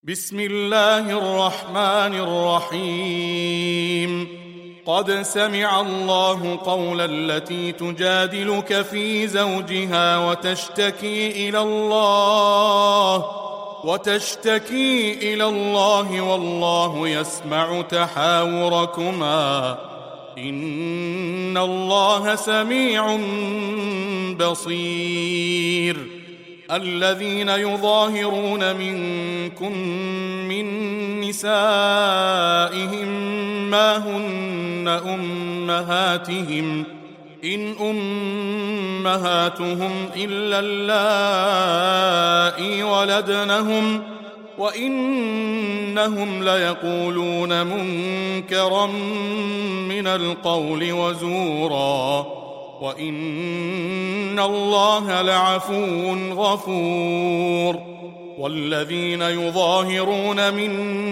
بسم الله الرحمن الرحيم. قد سمع الله قول التي تجادلك في زوجها وتشتكي إلى الله والله يسمع تحاوركما إن الله سميع بصير. الذين يظاهرون منكم من نسائهم ما هن أمهاتهم إن أمهاتهم إلا اللائي ولدنهم وإنهم ليقولون منكرا من القول وزورا وإن الله لعفو غفور. والذين يظاهرون من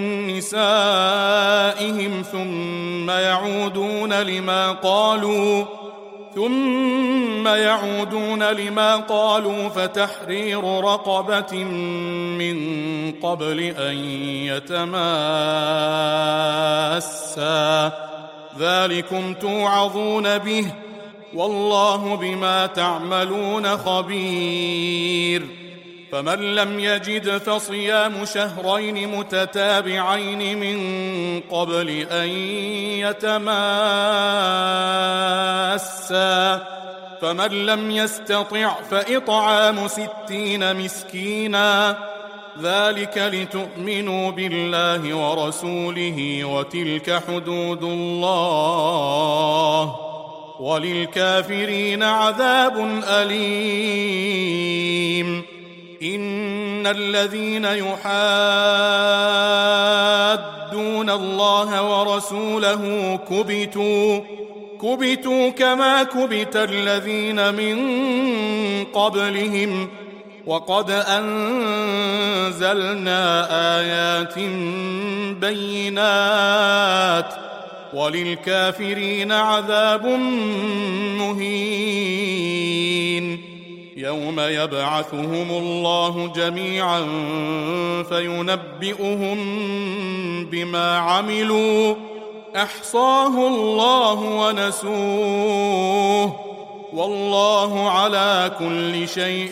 نسائهم ثم يعودون لما قالوا فتحرير رقبة من قبل أن يتماسا ذلكم توعظون به والله بما تعملون خبير. فمن لم يجد فصيام شهرين متتابعين من قبل أن يتماسا فمن لم يستطع فإطعام 60 مسكينا ذلك لتؤمنوا بالله ورسوله وتلك حدود الله وللكافرين عذاب أليم. إن الذين يحادون الله ورسوله كبتوا كما كبت الذين من قبلهم وقد أنزلنا آيات بينات وللكافرين عذاب مهين. يوم يبعثهم الله جميعا فينبئهم بما عملوا أحصاه الله ونسوه والله على كل شيء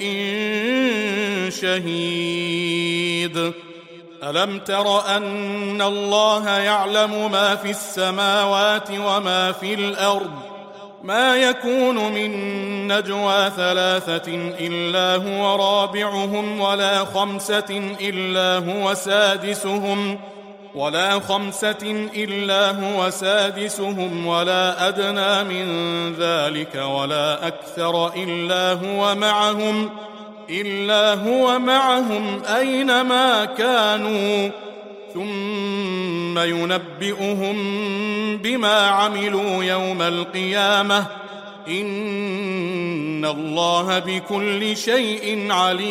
شهيد. ألم تر أن الله يعلم ما في السماوات وما في الأرض ما يكون من نجوى 3 إلا هو رابعهم ولا 5 إلا هو سادسهم ولا أدنى من ذلك ولا أكثر إلا هو معهم أينما كانوا ثم ينبئهم بما عملوا يوم القيامة إن الله بكل شيء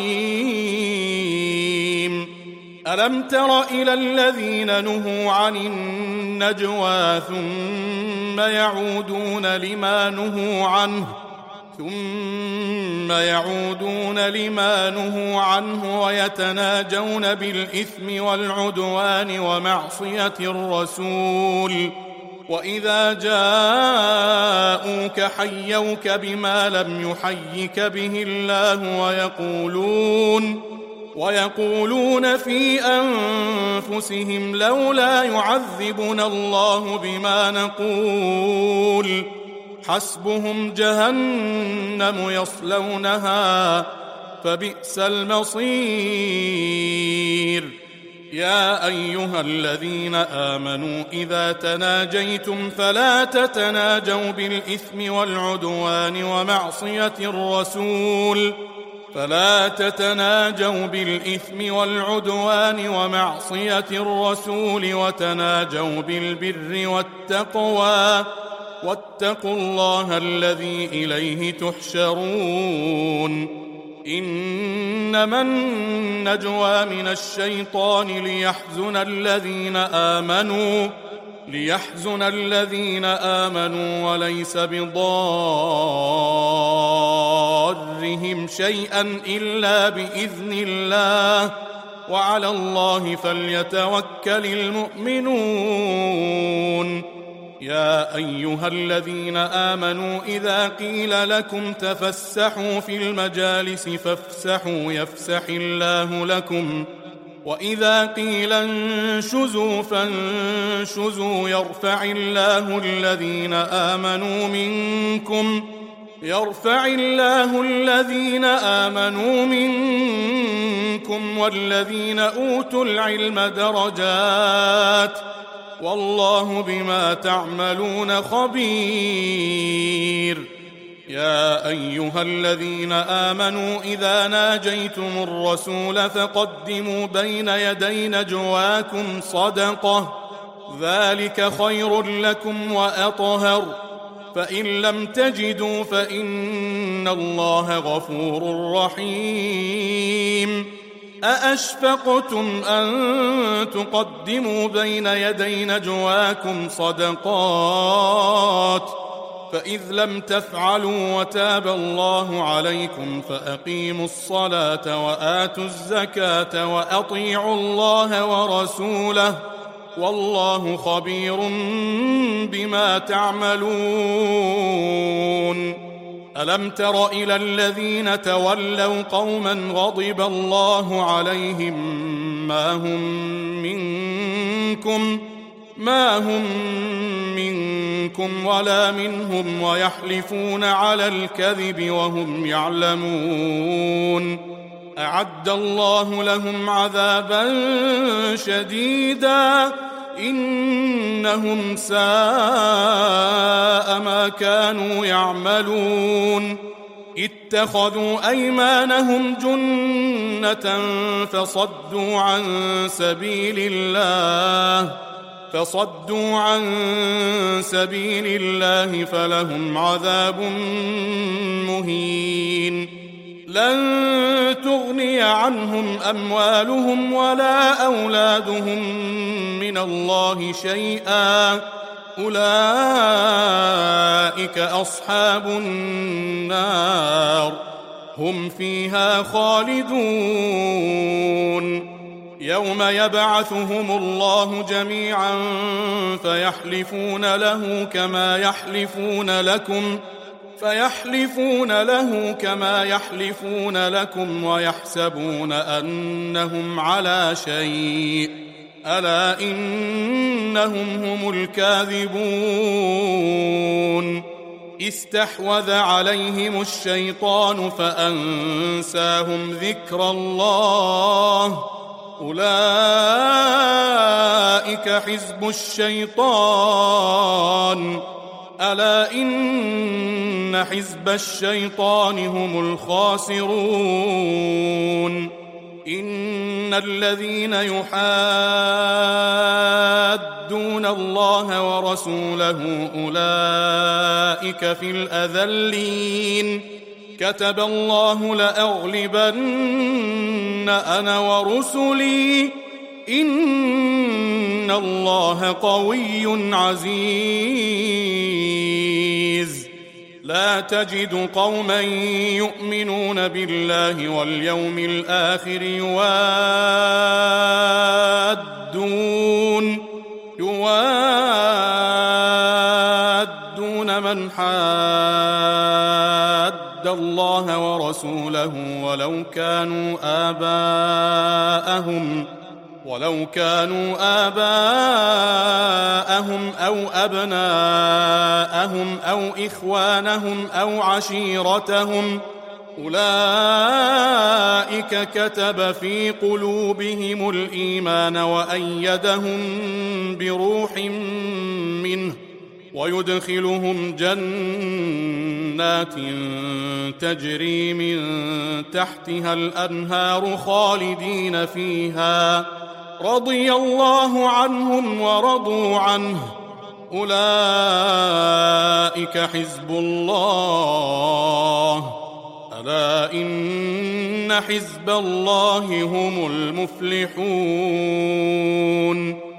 عليم. ألم تر إلى الذين نهوا عن النجوى ثم يعودون لما نهوا عنه ويتناجون بالإثم والعدوان ومعصية الرسول وإذا جاءوك حيوك بما لم يحيك به الله ويقولون في أنفسهم لولا يعذبنا الله بما نقول حسبهم جهنم يصلونها فبئس المصير. يا أيها الذين آمنوا إذا تناجيتم فلا تتناجوا بالإثم والعدوان ومعصية الرسول وتناجوا بالبر والتقوى واتقوا الله الذي إليه تحشرون. إنما النجوى من الشيطان ليحزن الذين آمنوا وليس بضارهم شيئا إلا بإذن الله وعلى الله فليتوكل المؤمنون. يا أيها الذين آمنوا إذا قيل لكم تفسحوا في المجالس فافسحوا يفسح الله لكم، وإذا قيل انشزوا فانشزوا يرفع الله الذين آمنوا منكم والذين أوتوا العلم درجات، والله بما تعملون خبير. يا أيها الذين آمنوا إذا ناجيتم الرسول فقدموا بين يدي نجواكم صدقة، ذلك خير لكم وأطهر، فإن لم تجدوا فإن الله غفور رحيم. أأشفقتم أن تقدموا بين يدي نجواكم صدقات، فإذ لم تفعلوا وتاب الله عليكم فأقيموا الصلاة وآتوا الزكاة وأطيعوا الله ورسوله، والله خبير بما تعملون. ألم تر إلى الذين تولوا قوما غضب الله عليهم ما هم منكم ولا منهم ويحلفون على الكذب وهم يعلمون، أعد الله لهم عذابا شديدا إنهم ساء ما كانوا يعملون. اتخذوا أيمانهم جنة فصدوا عن سبيل الله فلهم عذاب مهين. لن تغني عنهم أموالهم ولا أولادهم من الله شيئا، أولئك أصحاب النار هم فيها خالدون. يوم يبعثهم الله جميعا فيحلفون له كما يحلفون لكم ويحسبون أنهم على شيء، ألا إنهم هم الكاذبون. استحوذ عليهم الشيطان فأنساهم ذكر الله، أولئك حزب الشيطان، ألا إن حزب الشيطان هم الخاسرون. إن الذين يحادون الله ورسوله أولئك في الأذلين. كتب الله لأغلبن أنا ورسلي إن الله قوي عزيز. لا تجد قوما يؤمنون بالله واليوم الآخر يوادون من حاد الله ورسوله ولو كانوا آباءهم أو أبناءهم أو إخوانهم أو عشيرتهم، أولئك كتب في قلوبهم الإيمان وأيدهم بروح منه ويدخلهم جنات تجري من تحتها الأنهار خالدين فيها، رضي الله عنهم ورضوا عنه، أولئك حزب الله، ألا إن حزب الله هم المفلحون.